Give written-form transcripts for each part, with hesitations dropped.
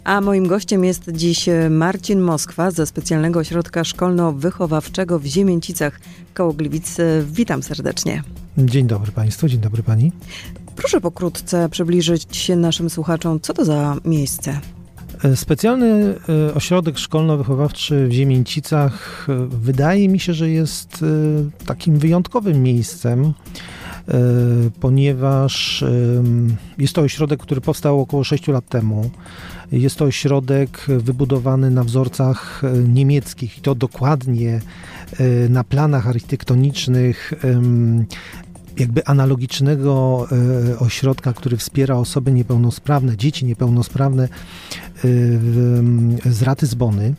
A moim gościem jest dziś Marcin Moskwa ze Specjalnego Ośrodka Szkolno-Wychowawczego w Ziemięcicach koło Gliwic. Witam serdecznie. Dzień dobry Państwu, dzień dobry Pani. Proszę pokrótce przybliżyć się naszym słuchaczom, co to za miejsce? Specjalny Ośrodek Szkolno-Wychowawczy w Ziemięcicach wydaje mi się, że jest takim wyjątkowym miejscem, ponieważ jest to ośrodek, który powstał około 6 lat temu. Jest to ośrodek wybudowany na wzorcach niemieckich i to dokładnie na planach architektonicznych jakby analogicznego ośrodka, który wspiera osoby niepełnosprawne, dzieci niepełnosprawne z Ratyzbony.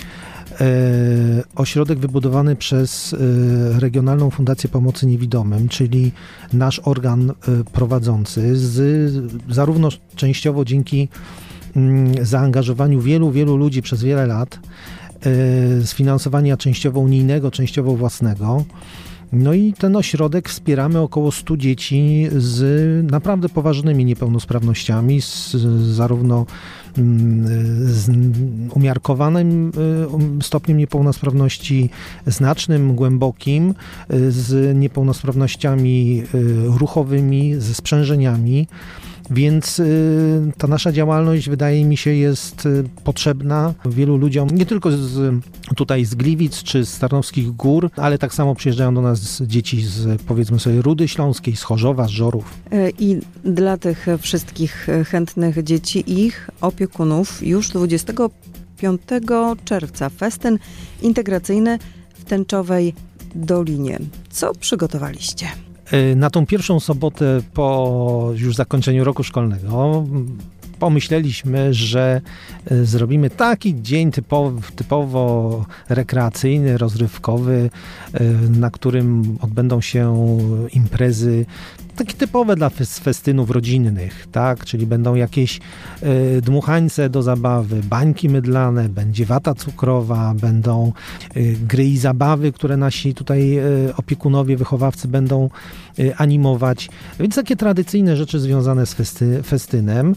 Ośrodek wybudowany przez Regionalną Fundację Pomocy Niewidomym, czyli nasz organ prowadzący, zarówno częściowo dzięki zaangażowaniu wielu ludzi przez wiele lat, z finansowania częściowo unijnego, częściowo własnego. No i ten ośrodek wspieramy około 100 dzieci z naprawdę poważnymi niepełnosprawnościami, zarówno z umiarkowanym stopniem niepełnosprawności, znacznym, głębokim, z niepełnosprawnościami ruchowymi, ze sprzężeniami. Więc ta nasza działalność, wydaje mi się, jest potrzebna wielu ludziom, nie tylko tutaj z Gliwic czy z Tarnowskich Gór, ale tak samo przyjeżdżają do nas dzieci z, powiedzmy sobie, Rudy Śląskiej, z Chorzowa, z Żorów. I dla tych wszystkich chętnych dzieci i ich opiekunów już 25 czerwca festyn integracyjny w Tęczowej Dolinie. Co przygotowaliście? Na tą pierwszą sobotę po już zakończeniu roku szkolnego pomyśleliśmy, że zrobimy taki dzień typowo rekreacyjny, rozrywkowy, na którym odbędą się imprezy takie typowe dla festynów rodzinnych, tak? Czyli będą jakieś dmuchańce do zabawy, bańki mydlane, będzie wata cukrowa, będą gry i zabawy, które nasi tutaj opiekunowie, wychowawcy będą animować. Więc takie tradycyjne rzeczy związane z festynem.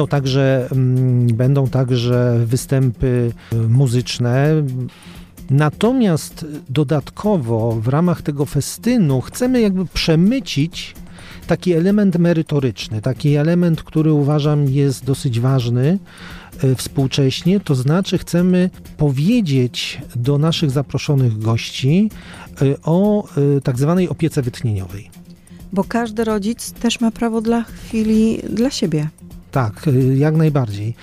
Będą także występy muzyczne. Natomiast dodatkowo w ramach tego festynu chcemy jakby przemycić taki element merytoryczny, taki element, który uważam jest dosyć ważny współcześnie, to znaczy chcemy powiedzieć do naszych zaproszonych gości o tak zwanej opiece wytchnieniowej. Bo każdy rodzic też ma prawo dla chwili dla siebie. Tak, jak najbardziej.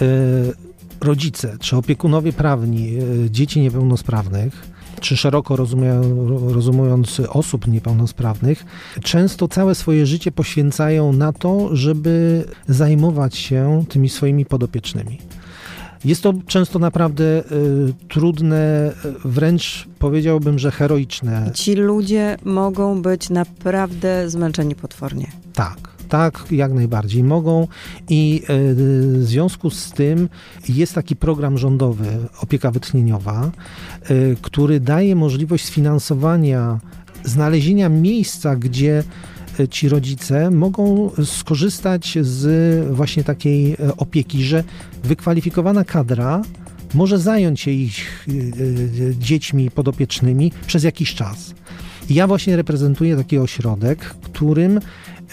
Rodzice czy opiekunowie prawni dzieci niepełnosprawnych, czy szeroko rozumując osób niepełnosprawnych, często całe swoje życie poświęcają na to, żeby zajmować się tymi swoimi podopiecznymi. Jest to często naprawdę trudne, wręcz powiedziałbym, że heroiczne. Ci ludzie mogą być naprawdę zmęczeni potwornie. Tak, jak najbardziej mogą i w związku z tym jest taki program rządowy Opieka Wytchnieniowa, który daje możliwość sfinansowania, znalezienia miejsca, gdzie ci rodzice mogą skorzystać z właśnie takiej opieki, że wykwalifikowana kadra może zająć się ich dziećmi podopiecznymi przez jakiś czas. I ja właśnie reprezentuję taki ośrodek, którym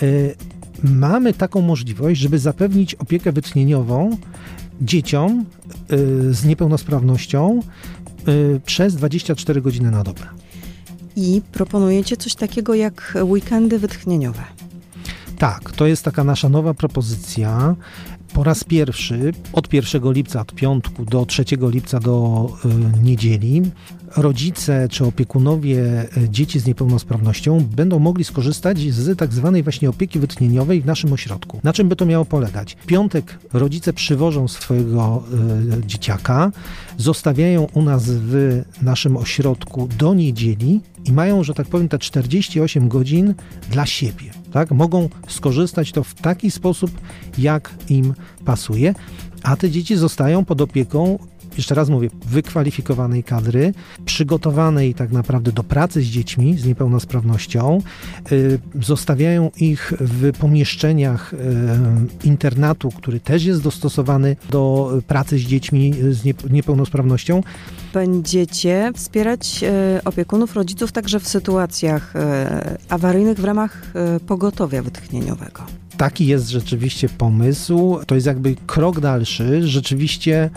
mamy taką możliwość, żeby zapewnić opiekę wytchnieniową dzieciom z niepełnosprawnością przez 24 godziny na dobę. I proponujecie coś takiego jak weekendy wytchnieniowe. Tak, to jest taka nasza nowa propozycja. Po raz pierwszy od 1 lipca, od piątku do 3 lipca do niedzieli rodzice czy opiekunowie dzieci z niepełnosprawnością będą mogli skorzystać z tak zwanej właśnie opieki wytchnieniowej w naszym ośrodku. Na czym by to miało polegać? W piątek rodzice przywożą swojego dzieciaka, zostawiają u nas w naszym ośrodku do niedzieli i mają, że tak powiem, te 48 godzin dla siebie. Tak? Mogą skorzystać to w taki sposób, jak im pasuje, a te dzieci zostają pod opieką jeszcze raz mówię, wykwalifikowanej kadry, przygotowanej tak naprawdę do pracy z dziećmi z niepełnosprawnością. Zostawiają ich w pomieszczeniach internatu, który też jest dostosowany do pracy z dziećmi z niepełnosprawnością. Będziecie wspierać opiekunów, rodziców także w sytuacjach awaryjnych w ramach pogotowia wytchnieniowego. Taki jest rzeczywiście pomysł. To jest jakby krok dalszy. Rzeczywiście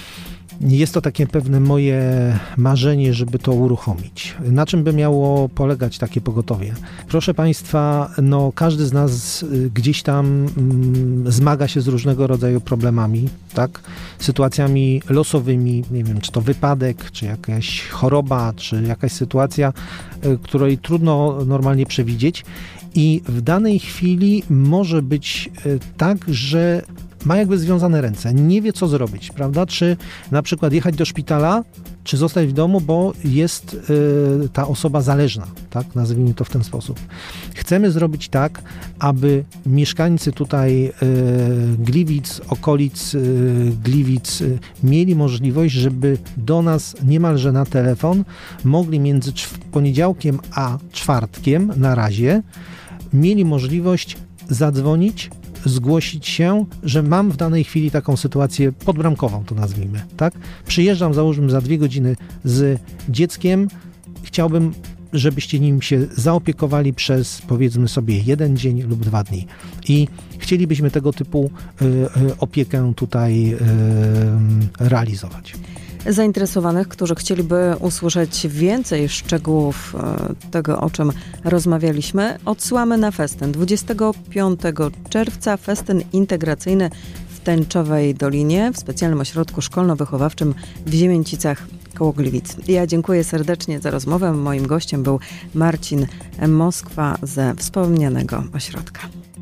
jest to takie pewne moje marzenie, żeby to uruchomić. Na czym by miało polegać takie pogotowie? Proszę Państwa, każdy z nas gdzieś tam zmaga się z różnego rodzaju problemami, tak? Sytuacjami losowymi, nie wiem, czy to wypadek, czy jakaś choroba, czy jakaś sytuacja, której trudno normalnie przewidzieć. I w danej chwili może być tak, że ma jakby związane ręce, nie wie co zrobić, prawda? Czy na przykład jechać do szpitala, czy zostać w domu, bo jest ta osoba zależna, tak? Nazwijmy to w ten sposób. Chcemy zrobić tak, aby mieszkańcy tutaj Gliwic, okolic Gliwic mieli możliwość, żeby do nas niemalże na telefon mogli między poniedziałkiem a czwartkiem na razie mieli możliwość zadzwonić, zgłosić się, że mam w danej chwili taką sytuację podbramkową, to nazwijmy, tak? Przyjeżdżam, załóżmy, za 2 godziny z dzieckiem, chciałbym, żebyście nim się zaopiekowali przez, powiedzmy sobie, 1 dzień lub 2 dni. I chcielibyśmy tego typu opiekę tutaj realizować. Zainteresowanych, którzy chcieliby usłyszeć więcej szczegółów tego, o czym rozmawialiśmy, odsyłamy na festyn. 25 czerwca festyn integracyjny w Tęczowej Dolinie w specjalnym ośrodku szkolno-wychowawczym w Ziemięcicach koło Gliwic. Ja dziękuję serdecznie za rozmowę. Moim gościem był Marcin Moskwa ze wspomnianego ośrodka.